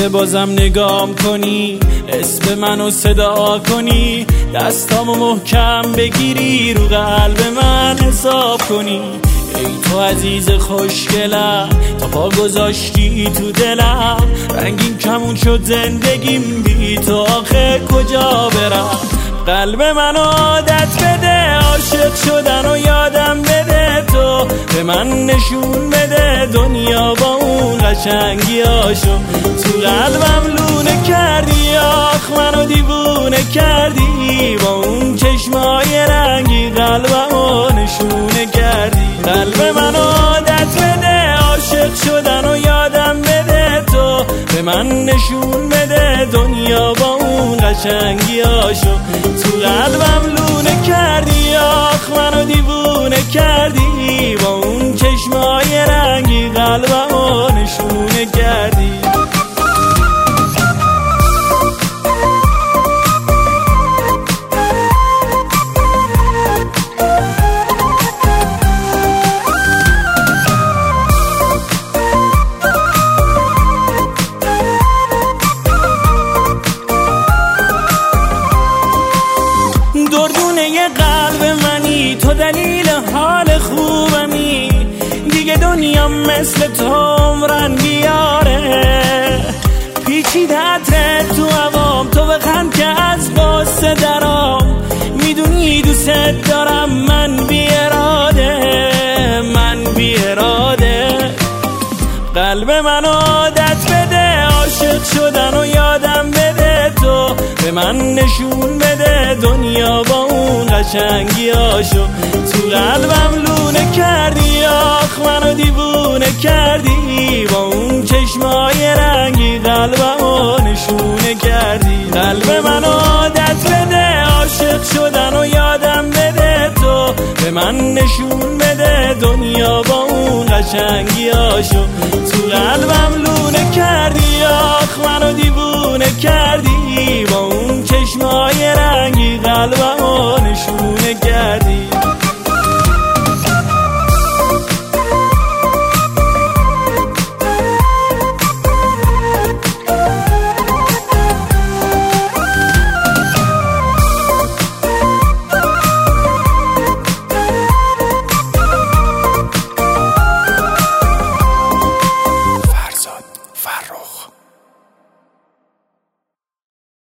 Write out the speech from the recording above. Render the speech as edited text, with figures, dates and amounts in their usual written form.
که بازم نگام کنی، اسم منو صدا کنی، دستامو محکم بگیری، رو قلب من حساب کنی. ای تو عزیز خوشگلم، تا پا گذاشتی تو دلم، رنگین کمون شد زندگیم، بی تو آخه کجا برم؟ قلب من عادت بده، عاشق شدن و یادم بده، تو به من نشون بده دنیا با اون قشنگیاشو. تو قلبم لونه کردی، آخ منو دیوونه کردی، با اون چشمای رنگی قلبمو نشونه کردی. قلب من عادت بده، عاشق شدن و یادم بده، تو به من نشون بده دنیا با اون قشنگیاشو. تو قلبم لونه کردی، آخ منو دیوونه کردی، با اون چشمای رنگی قلبمو نشونه کردی. دردونه قلب منی، تو دلیل حال خوبمی، دیگه دنیا مثل تو عمرن بیاره. پیچیده عطر تو هوام، تو بخند که از قصه درام، میدونی دوست دارم من بی اراده، من بی اراده. قلب من عادت بده، عاشق شدن و یادم بده، تو به من نشون بده دنیا با اون قشنگیاشو. تو قلبم لونه کردی، آخ منو دیوونه کردی، با اون چشمای رنگی قلبمو نشونه کردی. قلب من عادت بده، عاشق شدن و یادم بده، تو به من نشون بده دنیا با اون قشنگیاشو. تو قلبم لونه کردی، آخ منو دیوونه کردی،